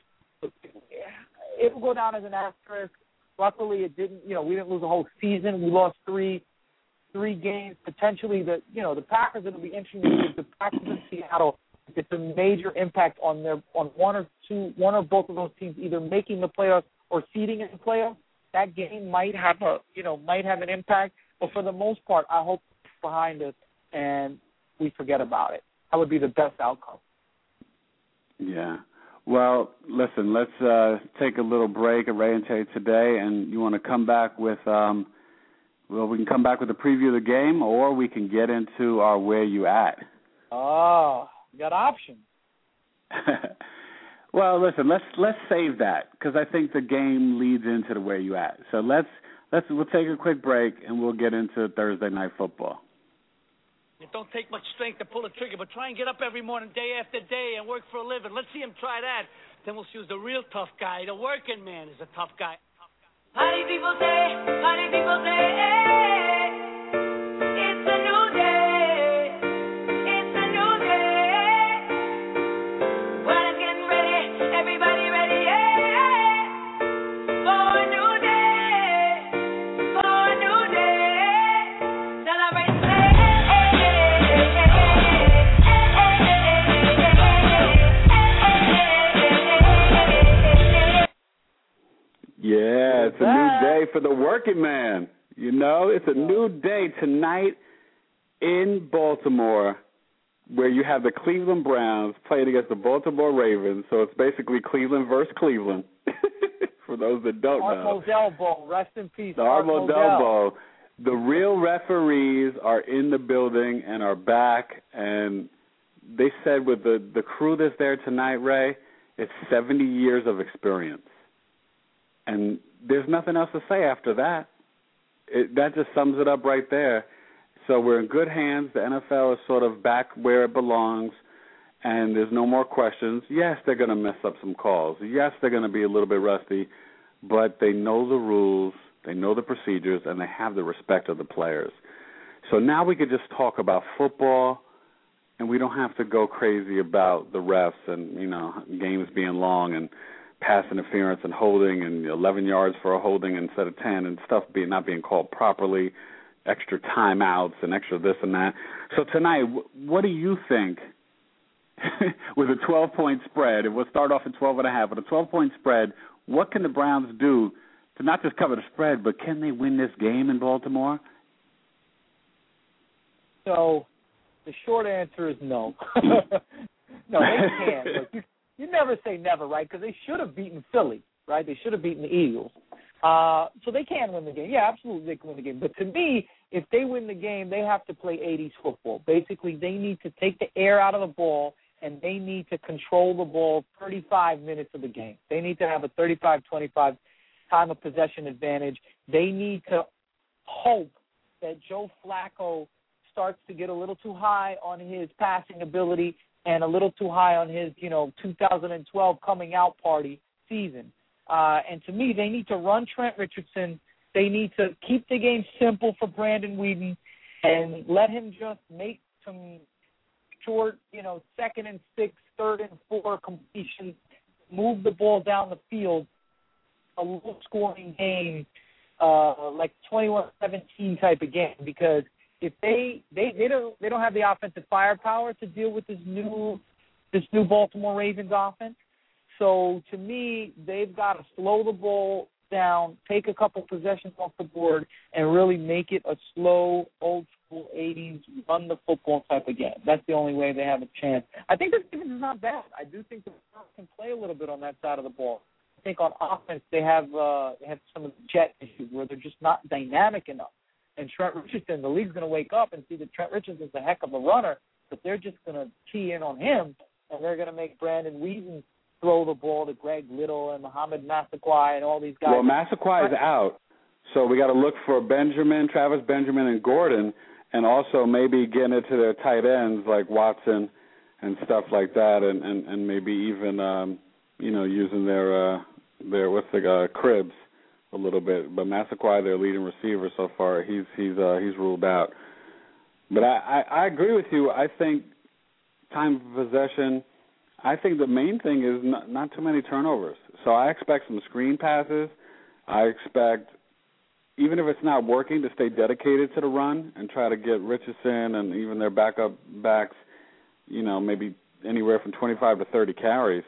It will go down as an asterisk. Luckily, it didn't. We didn't lose a whole season. We lost three games. Potentially, the Packers. It'll be interesting if the Packers in Seattle. It's a major impact on one or both of those teams either making the playoffs or seeding in the playoffs. That game might have an impact. But for the most part, I hope it's behind us and we forget about it. That would be the best outcome. Yeah. Well, listen, let's take a little break at Ray and Tate today, and you want to come back with, we can come back with a preview of the game, or we can get into our Where You At. Oh, you got options. Well, listen, let's save that, because I think the game leads into the Where You At. So we'll take a quick break, and we'll get into Thursday Night Football. It don't take much strength to pull a trigger, but try and get up every morning, day after day, and work for a living. Let's see him try that. Then we'll see who's the real tough guy. The working man is a tough guy. Party people say, it's a new day. It's a new day. World is getting ready, everybody ready, yeah. For a new day, for a new day. Celebrate today. Yeah, it's a new day for the working man. It's a new day tonight in Baltimore where you have the Cleveland Browns playing against the Baltimore Ravens. So it's basically Cleveland versus Cleveland, for those that don't know. Art Modell Bowl. Rest in peace, Art Modell Bowl. The real referees are in the building and are back. And they said with the crew that's there tonight, Ray, it's 70 years of experience. And there's nothing else to say after that. That just sums it up right there. So we're in good hands. The NFL is sort of back where it belongs, and there's no more questions. Yes, they're going to mess up some calls. Yes, they're going to be a little bit rusty, but they know the rules, they know the procedures, and they have the respect of the players. So now we could just talk about football, and we don't have to go crazy about the refs and, games being long and pass interference and holding and 11 yards for a holding instead of 10 and stuff not being called properly, extra timeouts and extra this and that. So tonight, what do you think with a 12-point spread? We'll start off at 12.5. With a 12-point spread, what can the Browns do to not just cover the spread, but can they win this game in Baltimore? So the short answer is no. No, they can't. Look, you never say never, right? Because they should have beaten Philly, right? They should have beaten the Eagles. So they can win the game. Yeah, absolutely they can win the game. But to me, if they win the game, they have to play 80s football. Basically, they need to take the air out of the ball, and they need to control the ball 35 minutes of the game. They need to have a 35-25 time of possession advantage. They need to hope that Joe Flacco starts to get a little too high on his passing ability and a little too high on his, 2012 coming out party season. And to me, they need to run Trent Richardson they need to keep the game simple for Brandon Weeden and let him just make some short, 2nd and 6, 3rd and 4 completions, move the ball down the field, a low-scoring game, like 21-17 type of game, because if they don't have the offensive firepower to deal with this new Baltimore Ravens offense. So to me, they've got to slow the ball down, take a couple possessions off the board, and really make it a slow, old-school 80s, run-the-football type of game. That's the only way they have a chance. I think the defense is not bad. I do think the Browns can play a little bit on that side of the ball. I think on offense they have some of the jet issues where they're just not dynamic enough. And Trent Richardson, the league's going to wake up and see that Trent Richardson's a heck of a runner, but they're just going to key in on him, and they're going to make Brandon Weeden throw the ball to Greg Little and Muhammad Massaquoi and all these guys. Well, Massaquoi is out, so we got to look for Travis Benjamin, and Gordon, and also maybe getting it to their tight ends like Watson and stuff like that, and maybe even using their Cribs a little bit. But Massaquoi, their leading receiver so far, he's ruled out. But I agree with you. I think time of possession. I think the main thing is not too many turnovers. So I expect some screen passes. I expect, even if it's not working, to stay dedicated to the run and try to get Richardson and even their backup backs, maybe anywhere from 25 to 30 carries.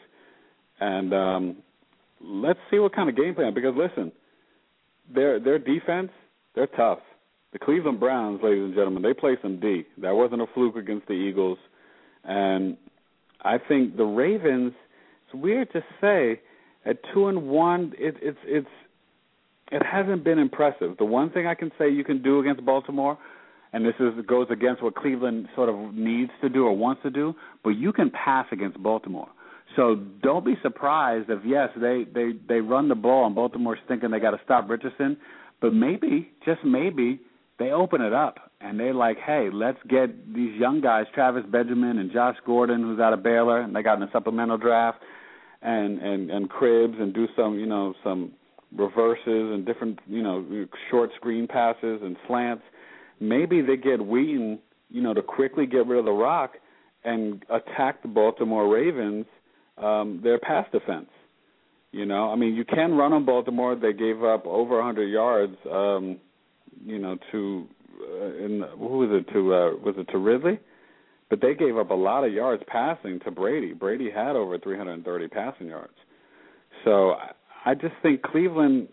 And let's see what kind of game plan. Because, listen, their defense, they're tough. The Cleveland Browns, ladies and gentlemen, they play some D. That wasn't a fluke against the Eagles. And I think the Ravens, it's weird to say, at 2-1, it hasn't been impressive. The one thing I can say you can do against Baltimore, and this goes against what Cleveland sort of needs to do or wants to do, but you can pass against Baltimore. So don't be surprised if, yes, they run the ball and Baltimore's thinking they got to stop Richardson, but maybe, just maybe, they open it up. And they're like, hey, let's get these young guys, Travis Benjamin and Josh Gordon, who's out of Baylor, and they got in a supplemental draft, and Cribs, and do some reverses and different, short screen passes and slants. Maybe they get Wheaton, to quickly get rid of the rock and attack the Baltimore Ravens, their pass defense. You can run on Baltimore. They gave up over 100 yards, to Ridley? But they gave up a lot of yards passing to Brady. Brady had over 330 passing yards. So I just think Cleveland,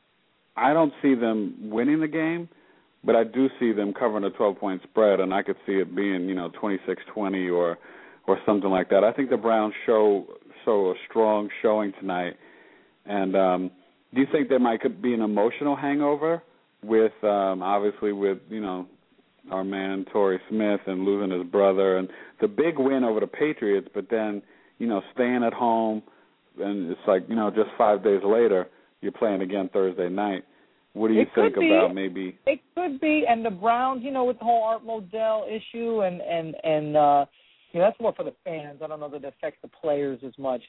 I don't see them winning the game, but I do see them covering a 12-point spread, and I could see it being, 26-20 or something like that. I think the Browns show a strong showing tonight. And do you think there might be an emotional hangover with, obviously, with, our man Torrey Smith and losing his brother and the big win over the Patriots, but then, staying at home, and it's like, just 5 days later, you're playing again Thursday night. What do you think about maybe? It could be, and the Browns, with the whole Art Modell issue and that's more for the fans. I don't know that it affects the players as much.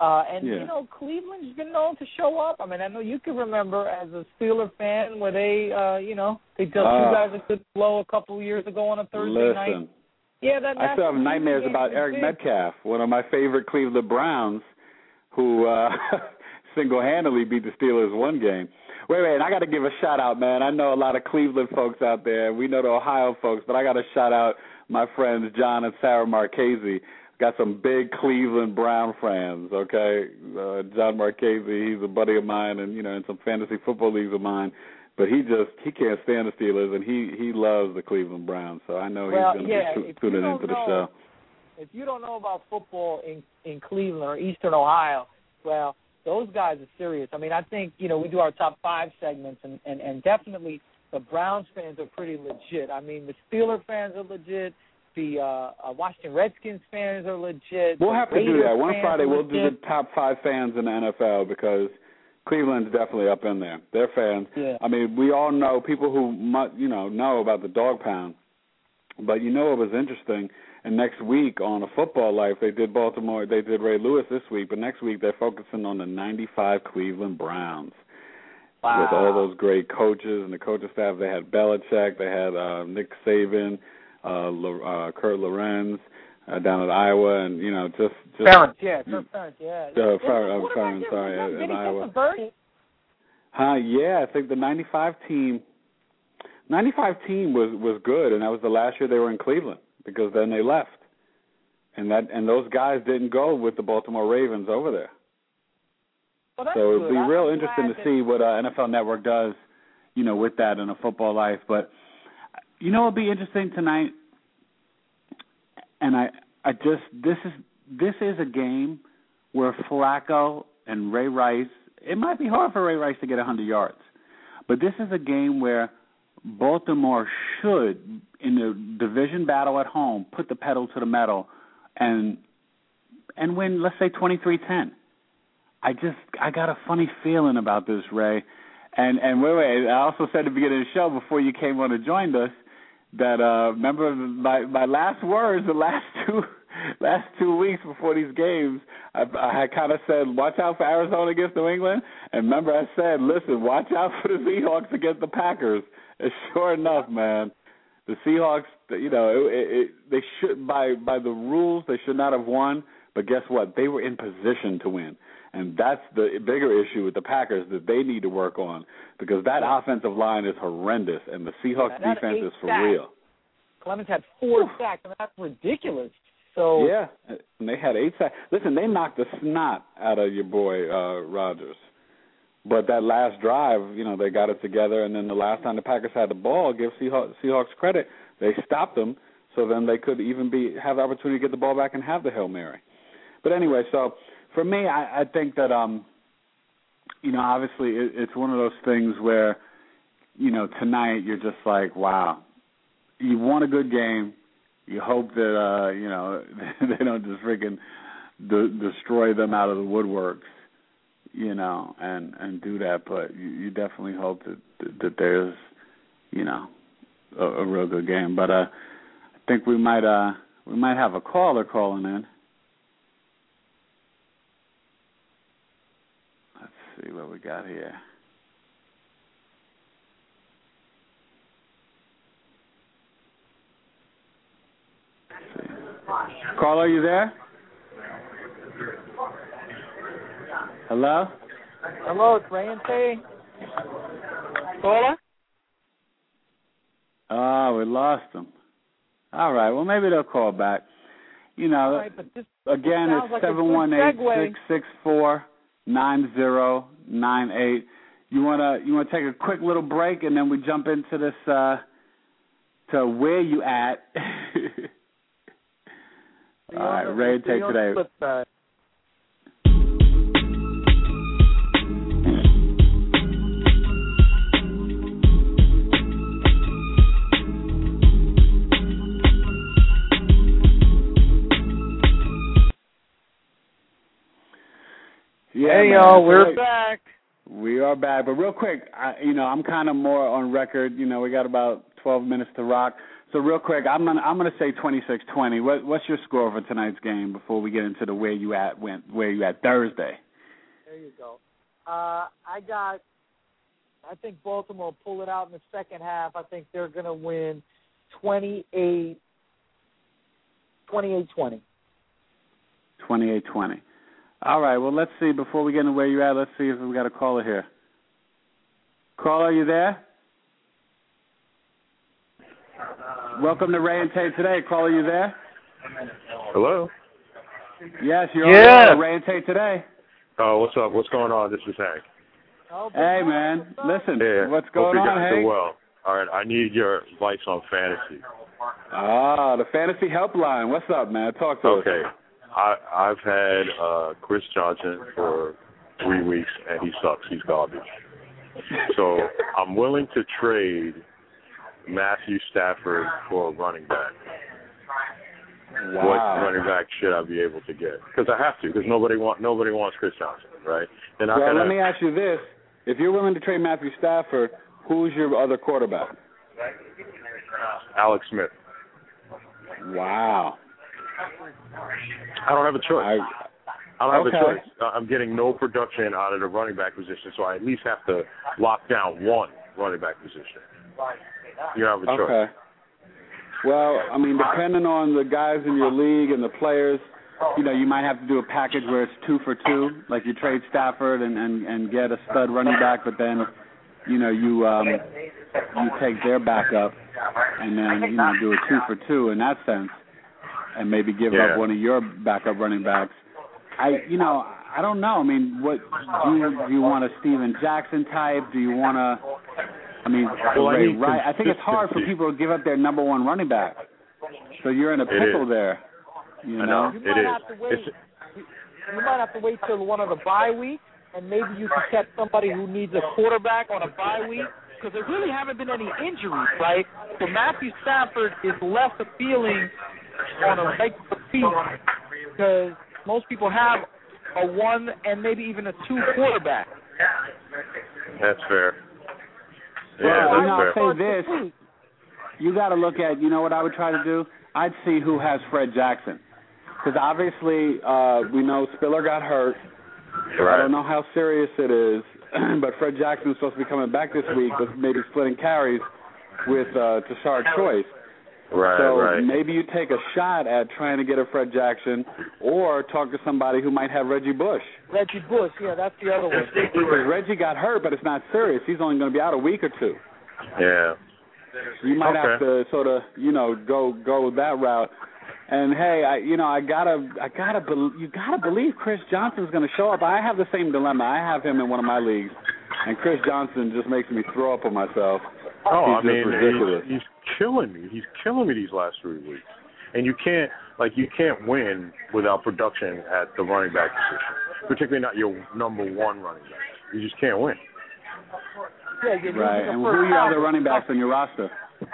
Cleveland's been known to show up. I mean, I know you can remember as a Steeler fan where they, they dealt you guys a good blow a couple of years ago on a Thursday night. Yeah, I still have nightmares about Eric Metcalf, one of my favorite Cleveland Browns, who single-handedly beat the Steelers one game. Wait, I got to give a shout-out, man. I know a lot of Cleveland folks out there. We know the Ohio folks, but I got to shout-out my friends John and Sarah Marchese. Got some big Cleveland Brown fans, okay? John Marchese, he's a buddy of mine and, in some fantasy football leagues of mine. But he can't stand the Steelers, and he loves the Cleveland Browns. So I know he's going to be tuning into the show. If you don't know about football in Cleveland or Eastern Ohio, well, those guys are serious. I mean, I think, we do our top 5 segments, and definitely the Browns fans are pretty legit. I mean, the Steelers fans are legit. The Washington Redskins fans are legit. We'll have to do that. One Friday we'll do the top 5 fans in the NFL because Cleveland's definitely up in there. They're fans. Yeah. I mean, we all know people who know about the Dog Pound. But it was interesting. And next week on A Football Life, they did Ray Lewis this week, but next week they're focusing on the 95 Cleveland Browns. with all those great coaches and the coaching staff. They had Belichick, they had Nick Saban, Kurt Lorenz down at Iowa, and just Ferentz, yeah, Kurt Ferentz, yeah. Ferentz, sorry, at Iowa. Yeah, I think the 95 team was good, and that was the last year they were in Cleveland because then they left, and those guys didn't go with the Baltimore Ravens over there. Well, so it'd be real interesting to see what NFL Network does, with that in a football life. But it'll be interesting tonight, and this is a game where Flacco and Ray Rice. It might be hard for Ray Rice to get 100 yards, but this is a game where Baltimore should, in the division battle at home, put the pedal to the metal and win, let's say 23-10. I got a funny feeling about this, Ray. And wait, I also said at the beginning of the show before you came on and joined us that remember my last words the last 2 weeks before these games, I had kind of said, watch out for Arizona against New England. And remember I said, listen, watch out for the Seahawks against the Packers. And sure enough, man, the Seahawks, they should, by the rules, they should not have won. But guess what? They were in position to win. And that's the bigger issue with the Packers that they need to work on because that offensive line is horrendous, and the Seahawks defense is for real. Clemens had 4 sacks, and that's ridiculous. So yeah, and they had 8 sacks. Listen, they knocked the snot out of your boy Rodgers. But that last drive, they got it together, and then the last time the Packers had the ball, give Seahawks credit, they stopped them so then they could even have the opportunity to get the ball back and have the Hail Mary. But anyway, so for me, I think that, obviously it's one of those things where, tonight you're just like, wow, you won a good game. You hope that, they don't just freaking destroy them out of the woodworks, and do that. But you definitely hope that there's, a real good game. But I think we might have a caller calling in. See what we got here. Let's see. Carl, are you there? Hello? Hello, it's Ray and Tay. Caller? Oh, we lost them. All right, well, maybe they'll call back. Right, but this again, it's 718-664-9098. You wanna take a quick little break and then we jump into this to where you at. All right, Ray, take today. Yeah, hey, y'all, we're back. We are back. But real quick, I'm kind of more on record. We got about 12 minutes to rock. So real quick, I'm gonna say 26-20. What's your score for tonight's game before we get into the where you at Thursday? There you go. I think Baltimore will pull it out in the second half. I think they're going to win 28-20. 28-20. All right, well, let's see. Before we get into where you're at, let's see if we got a caller here. Caller, are you there? Welcome to Ray and Tay Today. Caller, are you there? Hello? Yes, you're on Ray and Tay Today. Oh, what's up? What's going on? This is Hank. Hey, man. Listen, what's going on, Hank? Doing well. All right, I need your advice on fantasy. The fantasy helpline. What's up, man? Talk to us. Okay. I've had Chris Johnson for 3 weeks, and he sucks. He's garbage. So I'm willing to trade Matthew Stafford for a running back. Wow. What running back should I be able to get? Because I have to, because nobody wants Chris Johnson, right? And let me ask you this. If you're willing to trade Matthew Stafford, who's your other quarterback? Alex Smith. Wow. I don't have a choice. I don't have a choice. I'm getting no production out of the running back position, so I at least have to lock down one running back position. You have a choice. Okay. Well, I mean, depending on the guys in your league and the players, you know, you might have to do a package where it's 2 for 2, like you trade Stafford and get a stud running back, but then, you know, you take their backup and then, you know, do a 2 for 2 in that sense, and maybe give up one of your backup running backs. I don't know. I mean, what do you want a Steven Jackson type? Do you want to? I mean, Ray Rice. I think it's hard for people to give up their number one running back. So you're in a pickle there. You know, you might have to wait till one of the bye weeks, and maybe you can catch somebody who needs a quarterback on a bye week, because there really haven't been any injuries, right? So Matthew Stafford is less appealing on a regular season because most people have a 1 and maybe even a 2 quarterback. That's fair. Yeah, that's I'll fair. say this. You got to look at, you know what I would try to do? I'd see who has Fred Jackson. Because obviously we know Spiller got hurt. Right. I don't know how serious it is, but Fred Jackson is supposed to be coming back this week with maybe splitting carries with Tashard Choice. Right, so maybe you take a shot at trying to get a Fred Jackson or talk to somebody who might have Reggie Bush. Reggie Bush, yeah, that's the other one. Because Reggie got hurt, but it's not serious. He's only going to be out a week or 2. Yeah. You might have to sort of, you know, go that route. And hey, you gotta believe Chris Johnson's going to show up. I have the same dilemma. I have him in one of my leagues, and Chris Johnson just makes me throw up on myself. Oh, he's ridiculous. He's killing me. He's killing me these last 3 weeks. And you can't win without production at the running back position, particularly not your number one running back. You just can't win. Yeah, right. And who are your other running backs on your roster?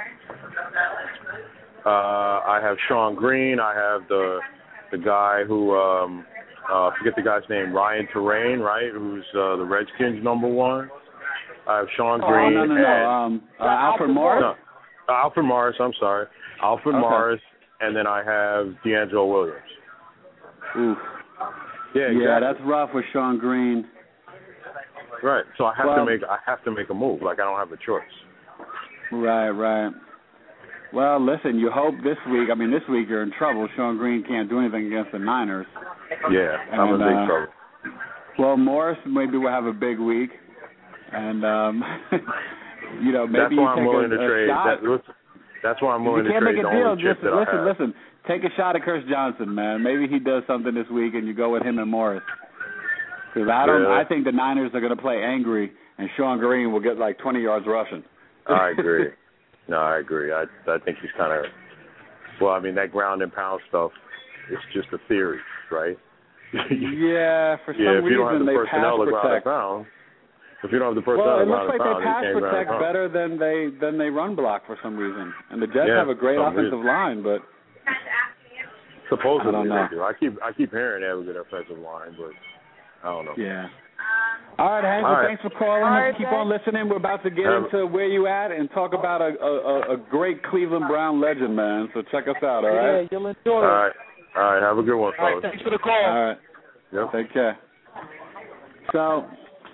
I have Sean Green. I have the guy who forget the guy's name, Ryan Terrain, right? Who's the Redskins number 1. I have Sean Green. No. Alfred Morris? No, Alfred Morris, I'm sorry. Alfred Morris, and then I have D'Angelo Williams. Oof. Yeah, exactly. Yeah, that's rough with Sean Green. Right. So I have to make a move. Like I don't have a choice. Right. Well, listen, you hope this week you're in trouble. Sean Green can't do anything against the Niners. Yeah, I'm in big trouble. Well, Morris maybe will have a big week. And, you know, maybe that's why I'm willing to trade. Shot. That's why I'm willing to trade the only chip that I have. Listen. Take a shot at Chris Johnson, man. Maybe he does something this week, and you go with him and Morris. Because I think the Niners are going to play angry, and Sean Green will get like 20 yards rushing. I agree. No, I agree. I think he's kind of. Well, I mean that ground and pound stuff. It's just a theory, right? Yeah, for some reason they pass protect. If you don't have the personnel, it looks like they pass protect better than they run block for some reason. And the Jets have a great offensive line, but supposedly I don't know. They do. I keep hearing they have a good offensive line, but I don't know. Yeah. All right, Hank. Well, thanks for calling. Keep on listening. We're about to get into where you at and talk about a great Cleveland Brown legend, man. So check us out, all right? Yeah, you'll enjoy it. All right. Have a good one, fellas. All right, thanks for the call. All right. Yep. Take care. So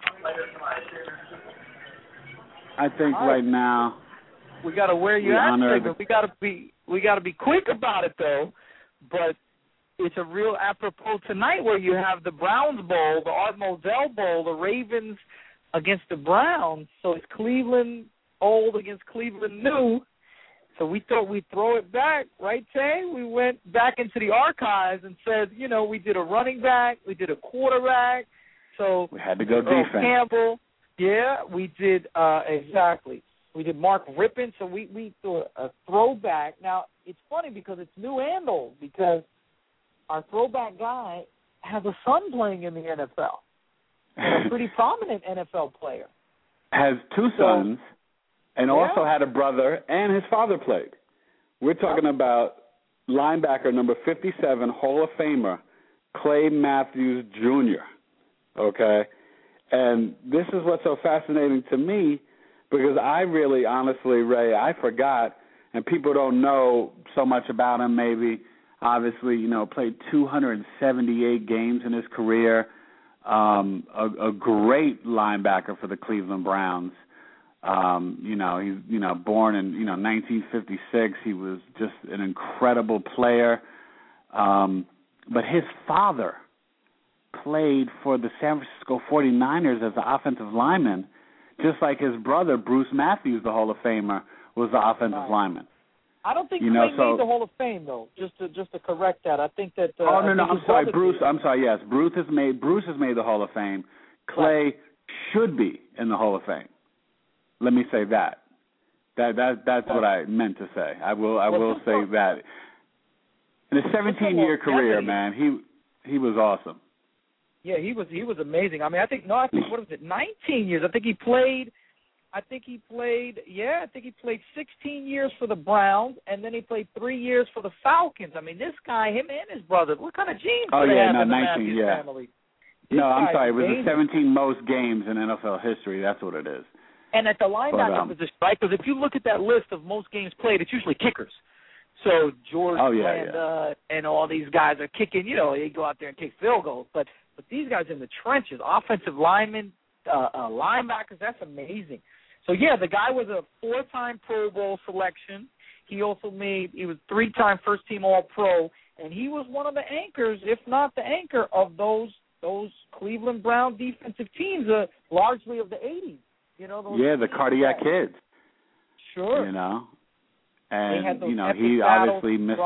I think right now we got to wear you out segment. We got to be quick about it though, but it's a real apropos tonight where you have the Browns Bowl, the Art Modell Bowl, the Ravens against the Browns. So it's Cleveland old against Cleveland new. So we thought we'd throw it back, right, Tay? We went back into the archives and said, you know, we did a running back, we did a quarterback. So we had to go defense. Campbell, yeah, we did exactly. We did Mark Rippon, so we threw a throwback. Now, it's funny because it's new and old because our throwback guy has a son playing in the NFL, and a pretty prominent NFL player. Has 2 sons and also had a brother, and his father played. We're talking about linebacker number 57, Hall of Famer, Clay Matthews Jr., okay? And this is what's so fascinating to me because I really, honestly, Ray, I forgot, and people don't know so much about him maybe. obviously, played 278 games in his career. A great linebacker for the Cleveland Browns. He's born in 1956. He was just an incredible player. But his father played for the San Francisco 49ers as an offensive lineman, just like his brother Bruce Matthews, the Hall of Famer, was the offensive lineman. I don't think Clay made the Hall of Fame though. Just to correct that, I think that. I'm sorry, Bruce. I'm sorry. Yes, Bruce has made the Hall of Fame. Clay should be in the Hall of Fame. Let me say that. That's what I meant to say. I will say that. In a 17-year career, man, he was awesome. Yeah, he was amazing. I think what was it? 19 years. I think he played 16 years for the Browns, and then he played 3 years for the Falcons. This guy, him and his brother, what kind of genes do they have in the 19, Matthews family? No, I'm sorry. It was the 17 most games in NFL history. That's what it is. And at the linebacker position, right? Because if you look at that list of most games played, it's usually kickers. So George Blanda and all these guys are kicking. They go out there and kick field goals. But these guys in the trenches, offensive linemen, linebackers, that's amazing. So, yeah, the guy was a 4-time Pro Bowl selection. He was 3-time first-team All-Pro, and he was one of the anchors, if not the anchor, of those Cleveland Brown defensive teams, largely of the 80s. The Cardiac Kids. Sure. And he obviously missed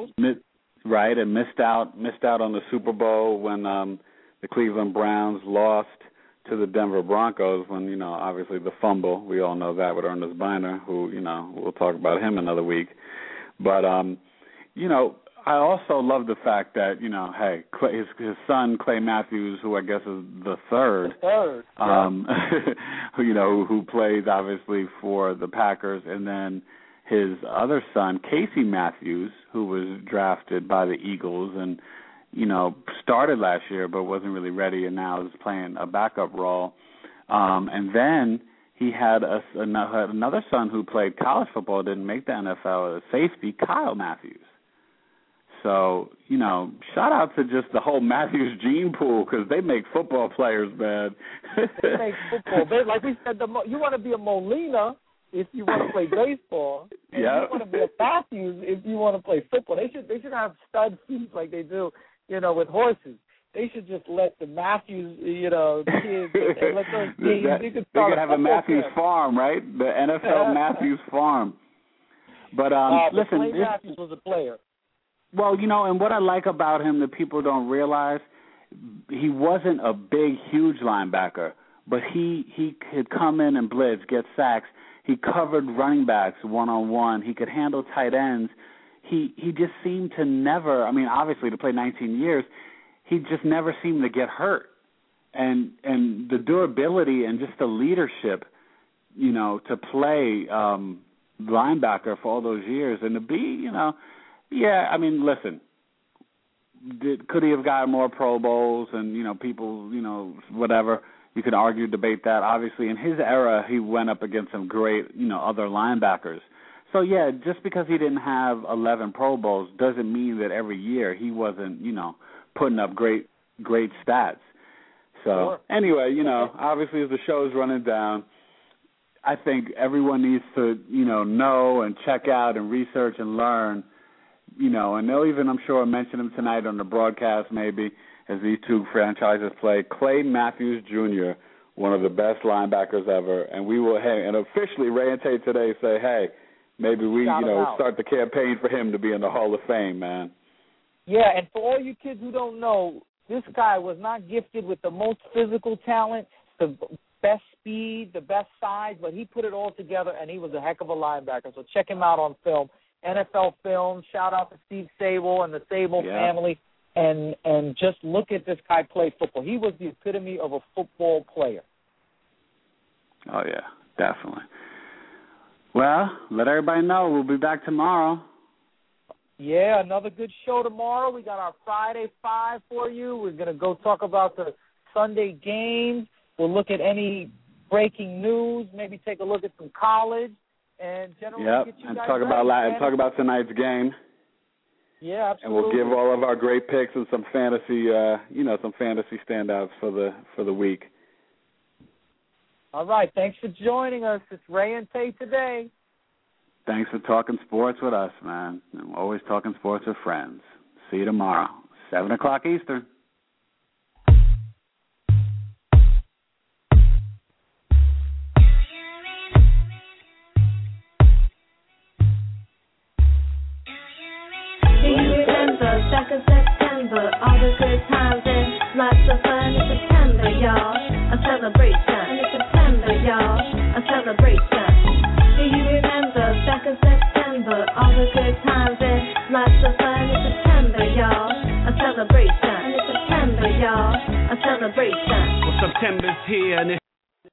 out on the Super Bowl when the Cleveland Browns lost to the Denver Broncos when, obviously the fumble. We all know that with Ernest Biner, who, we'll talk about him another week. But, I also love the fact that, his son, Clay Matthews, who I guess is the third, who plays obviously for the Packers, and then his other son, Casey Matthews, who was drafted by the Eagles and, started last year but wasn't really ready and now is playing a backup role. And then he had another son who played college football, didn't make the NFL, a safety, Kyle Matthews. So, shout out to just the whole Matthews gene pool because they make football players, man. They make football. Like we said, you want to be a Molina if you want to play baseball. And you want to be a Matthews if you want to play football. They should have stud feet like they do, with horses. They should just let the Matthews, kids, and let those teams. They could have a Matthews farm, right? The NFL Matthews farm. But listen, Clay Matthews was a player. Well, and what I like about him that people don't realize, he wasn't a big, huge linebacker, but he could come in and blitz, get sacks. He covered running backs one-on-one. He could handle tight ends. He just seemed to never, obviously to play 19 years, he just never seemed to get hurt. And the durability and just the leadership, to play linebacker for all those years and to be, listen, could he have gotten more Pro Bowls and, people, whatever. You could argue, debate that. Obviously, in his era, he went up against some great, other linebackers. So, yeah, just because he didn't have 11 Pro Bowls doesn't mean that every year he wasn't, putting up great stats. So, Anyway, obviously as the show's running down, I think everyone needs to, know and check out and research and learn, and they'll even, I'm sure, mention him tonight on the broadcast maybe as these two franchises play. Clay Matthews Jr., one of the best linebackers ever, and we will, and officially Ray and Tate today say, hey, maybe we, start the campaign for him to be in the Hall of Fame, man. Yeah, and for all you kids who don't know, this guy was not gifted with the most physical talent, the best speed, the best size, but he put it all together, and he was a heck of a linebacker. So check him out on film. NFL Film, shout out to Steve Sable and the Sable family, and just look at this guy play football. He was the epitome of a football player. Oh, yeah, definitely. Well, let everybody know. We'll be back tomorrow. Yeah, another good show tomorrow. We got our Friday 5 for you. We're going to go talk about the Sunday games. We'll look at any breaking news, maybe take a look at some college. And generally get you and guys talk about tonight's game. Yeah, absolutely. And we'll give all of our great picks and some fantasy, some fantasy standouts for the week. All right. Thanks for joining us. It's Ray and Tay today. Thanks for talking sports with us, man. I'm always talking sports with friends. See you tomorrow, 7 o'clock Eastern. Do you remember back in September, all the good times and lots of fun in September, y'all? A celebration in September, y'all. A celebration. Do you remember back in September, all the good times and lots of fun in September, y'all? A celebration in September, y'all. A celebration. Well, September's here and it's